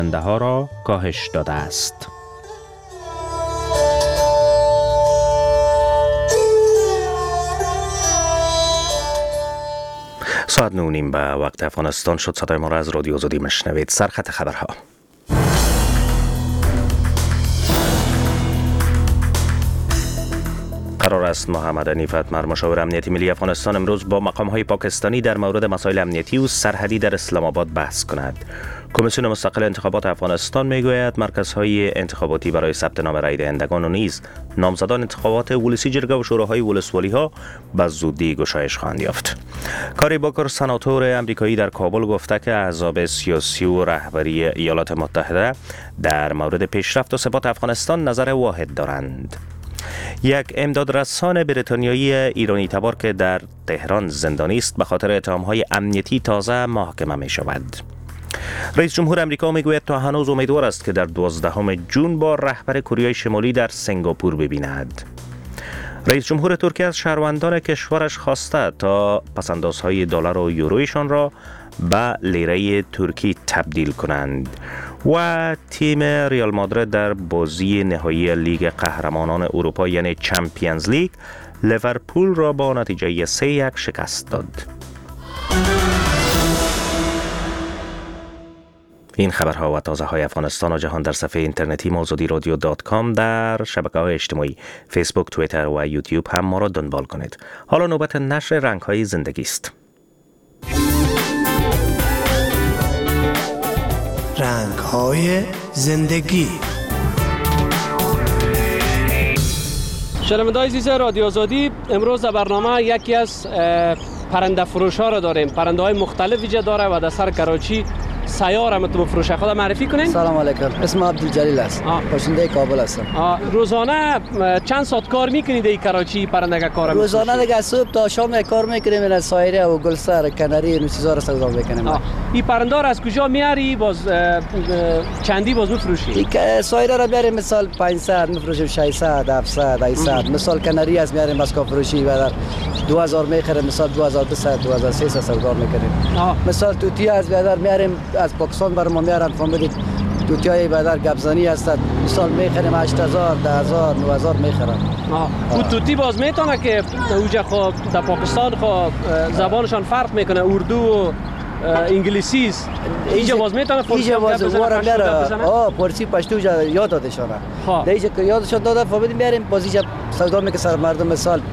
ها را کاهش داده است. ساعت 9:30 به وقت افغانستان شد. صدای ما را از رادیو آزادی مشنوید. سرخط خبرها. قرار است محمد حنیف اتمر مشاور امنیتی ملی افغانستان امروز با مقام‌های پاکستانی در مورد مسائل امنیتی و سرحدی در اسلام آباد بحث کند. کمیسیون مستقل انتخابات افغانستان میگوید مرکزهای انتخاباتی برای ثبت نام رای دهندگان و نیز نامزدان انتخابات ولسی جرگه و شوراهای ولسوالی‌ها به زودی گشایش خواهند یافت. کاری باکر سناتور امریکایی در کابل گفته که احزاب سیاسی و رهبری ایالات متحده در مورد پیشرفت و ثبات افغانستان نظر واحد دارند. یک امدادرسان بریتانیایی ایرانی تبار که در تهران زندانی است به خاطر اتهام‌های امنیتی تازه محاکمه می شود. رئیس جمهور امریکا میگوید تا هنوز امیدوار است که در 12 جون با رهبر کره شمالی در سنگاپور ببیند. رئیس جمهور ترکیه از شهروندان کشورش خواسته تا پسندازهای دلار و یورویشان را به لیره ترکی تبدیل کنند. و تیم ریال مادرید در بازی نهایی لیگ قهرمانان اروپا یعنی چمپیونز لیگ لیورپول را با نتیجه 3-1 شکست داد. این خبرها و تازه های افغانستان و جهان در صفحه اینترنتی azadiradio.com، در شبکه‌های اجتماعی فیسبوک، توییتر و یوتیوب هم ما را دنبال کنید. حالا نوبت نشر رنگ‌های زندگی است. رنگ‌های زندگی. شنونده‌های عزیز رادیو آزادی، امروز در برنامه یکی از پرنده فروش‌ها را داریم. پرنده‌های مختلف وجود داره و در سر کراچی سیار هم تو فروشه. خدا معرفی کنین. سلام علیکم، اسم عبدالجلیل است. باشنده کابل هستم. روزانه چند ساعت کار میکنید این کراچی پرندگان کار؟ روزانه دیگه صبح تا شام کار میکنیم. این سایره و گلسر، کناری و چیزا را سودا میکنیم. این پرنده را از کجا میاری؟ باز چندی باز میفروشی؟ این سایره را میاریم مثال 500 میفروشیم، 600 700 800. مثال کناری از میاریم از کافروشی و 2000 میخریم، مثال 2200 2300 سودا میکنیم. مثال توتی از بیادر میاریم از پاکستان برام میارن، فهمیدید توتیای بیادر گبزنی هستند، مثال میخریم 8000 10000 9000 میخرن. اون توتی باز میتونه که اوجا خب در پاکستان خب زبانشان فرق میکنه، اردو و انگلیسی است. اینجا باز میتونه اینجا باز وارم پارسی پشتو یاد دادشونه. اینجا که یادشون داده فهمیدیم میاریم باز اینجا سودا میکنه مردم. مثال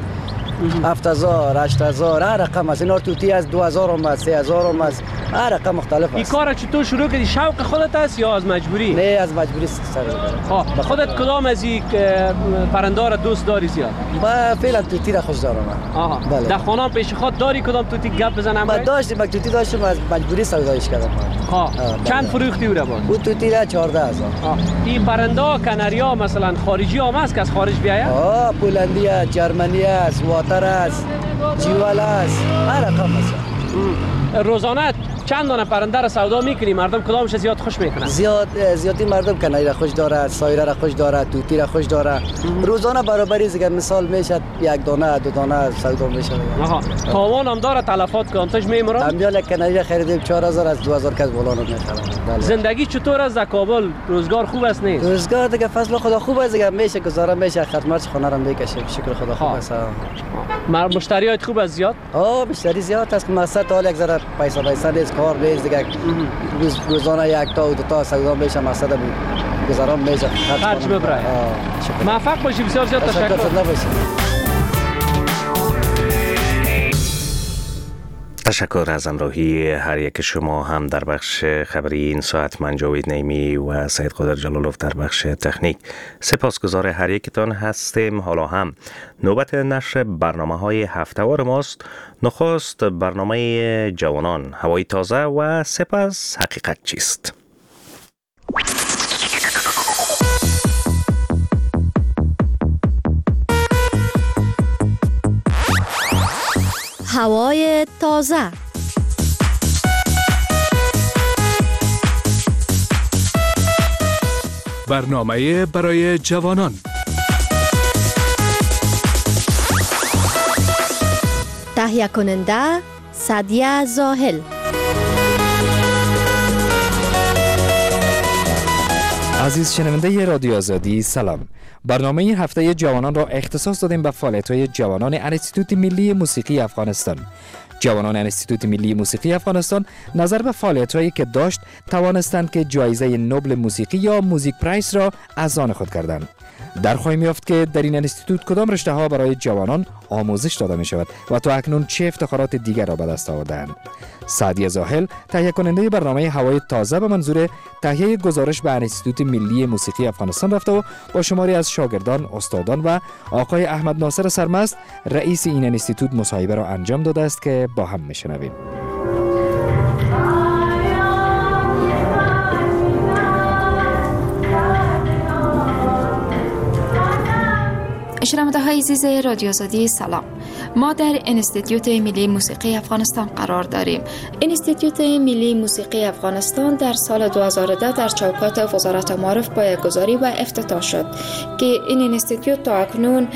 7000 8000 هر رقم است. اینا توتی از 2000 اومد 3000 اومد، هر رقم مختلف است. این کار چطور شروع کردی؟ شوق خودت است یا از مجبوری؟ نه از مجبوری سر. خودت کدام از این پرنده را دوست داری زیاد؟ با فعلا توتی را خوش دارم. بله. در خانه پیش خود داری کدام توتی گپ بزنم؟ من داشتم توتی داشتم، از مجبوری سودایش کردم. چند فروختی او را باز؟ او توتی را 14000. این پرنده کناریا مثلا خارجی هم است که از خارج بیاید؟ پولندی است، جرمنی است، واتر است، جیوال است، هر رقم است. روزانه چند دانه پرنده را سودا میکنی؟ مردم کدامش زیاد خوش میکنن؟ زیادی مردم کناری را خوش داره، سایره را خوش داره، توتی را خوش داره. روزانه برابری دیگه مثال میشه یک دانه دو دانه سودا میشه. تاوان هم داره، تلفات کانتش میمره؟ امیال کناری را خریدیم 4000 از 2000 کس بالا نمیخرم. زندگی چطور است در کابل؟ روزگار خوب است نیست؟ روزگار دیگه فضل خدا خوب است دیگه، میشه گزاره میشه، خدمت خانه را میکشیم، شکر خدا خوب است. مشتریات خوب است زیاد؟ مشتری زیاد است که مقصد حال یک ذره پیسه نیست، کار نیست دیگه. روزانه یک تا و دو تا سودا میشه، مقصد گزارم میشه، خرج ببره. موفق باشی. بسیار زیاد تشکر. تشکر از همراهی هر یک شما، هم در بخش خبری این ساعت من جاوید نیمی و سید قادر جلالوف در بخش تکنیک. سپاسگزار هر یکتان هستیم. حالا هم نوبت نشر برنامه‌های هفته‌وار ماست. نخست برنامه جوانان، هوای تازه و سپس حقیقت چیست. هوای تازه. برنامه برای جوانان. تهیه کننده سعدیه زاهل. عزیز شنونده رادیو آزادی سلام. برنامه این هفته جوانان را اختصاص دادیم به فعالیت‌های جوانان انستیتوت ملی موسیقی افغانستان. جوانان انستیتوت ملی موسیقی افغانستان نظر به فعالیت‌هایی که داشت توانستند که جایزه نوبل موسیقی یا موزیک پرایس را از آن خود کردند. در خواهیم یافت که در این انستیتوت کدام رشته‌ها برای جوانان آموزش داده می شود و تا اکنون چه افتخارات دیگر را به دست آوردند. سعدی زاهل تهیه کننده برنامه هوای تازه به منظور تهیه گزارش به انستیتوت ملی موسیقی افغانستان رفته و با شماری از شاگردان، استادان و آقای احمد ناصر سرمست رئیس این انستیتوت مصاحبه را انجام داده است که با هم میشنویم. شنونده های عزیز رادیو آزادی سلام. ما در انستیتوت ملی موسیقی افغانستان قرار داریم. انستیتوت ملی موسیقی افغانستان در سال 2010 در چوکات وزارت معارف پایه‌گذاری و افتتاح شد که این انستیتوت تا اکنون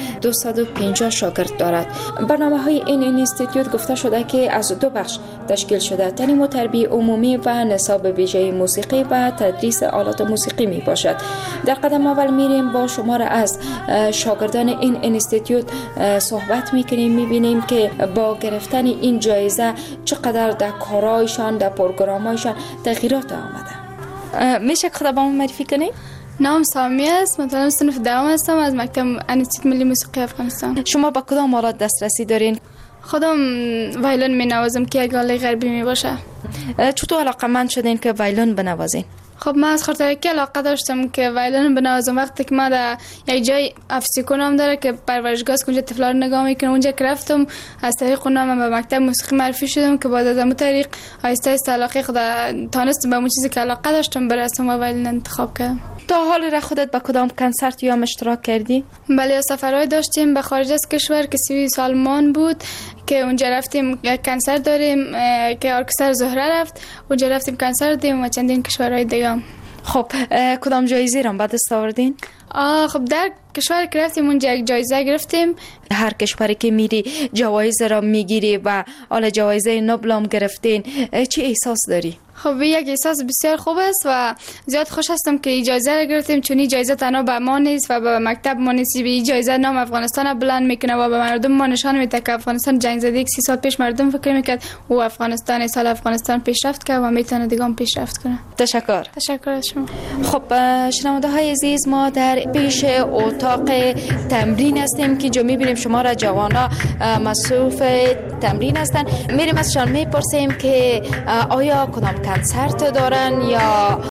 250 شاگرد دارد. برنامه‌های این انستیتوت گفته شده که از دو بخش تشکیل شده: تعلیم و تربیت عمومی و نصاب ویژه موسیقی و تدریس آلات موسیقی می باشد. در قدم اول میریم با شمار از شاگردان این انستیتوت صحبت میکنیم، میبینیم که با گرفتن این جایزه چقدر در کارهایشان، در پروگرامایشان تغییرات آمده. میشه خود با ما معرفی کنید؟ نام سامی است، مطالب صنف دوم هستم از مکتب انستیتوت ملی موسیقی افغانستان. شما با کدام آلات دسترسی دارین؟ خودم وایلون می نوازم که یک آله غربی می باشه. چطور علاقه‌مند شدین که وایلون بنوازین؟ خب من از خاطرکی علاقه داشتم که وایلون بنوازم. وقتی که ما در یک جای افسیکو نام داره که پرورشگاه است، اونجا طفلا رو نگاه میکنه، اونجا که رفتم از طریق اونم به مکتب موسیقی معرفی شدم که بعد از اون طریق آهسته آهسته علاقه خود تونستم به اون چیزی که علاقه داشتم برسم و وایلون انتخاب کردم. تا حال را خودت به کدام کنسرت یا اشتراک کردی؟ بله، سفرهای داشتیم به خارج از کشور که سوئیس آلمان بود که اونجا رفتیم. یک کنسرت داریم که ارکستر زهره رفت، اونجا رفتیم کنسرت دادیم و چندین کشورهای دیگه. خب کدام جایزه را به دست آوردین؟ خب در کشور که رفتیم اونجا یک جایزه گرفتیم. هر کشوری که میری جوایز را میگیری و حالا جوایز نوبل هم گرفتین، چه احساس داری؟ خب یک احساس بسیار خوب است و زیاد خوش هستم که این جایزه را گرفتیم، چون این جایزه تنها به ما نیست و به مکتب ما نیست. این جایزه نام افغانستان را بلند میکنه و به مردم ما نشان میده که افغانستان جنگ زده. 30 سال پیش مردم فکر میکرد و افغانستان سال افغانستان پیشرفت کرد و میتونه دیگه هم پیشرفت کنه. تشکر از شما. خب شنونده های عزیز، ما در پیش اتاق تمرین هستیم که جو میبینیم شما را جوانا مصروف تمرین هستن. میریم ازشان میپرسیم که آیا کدام کنسرت دارن یا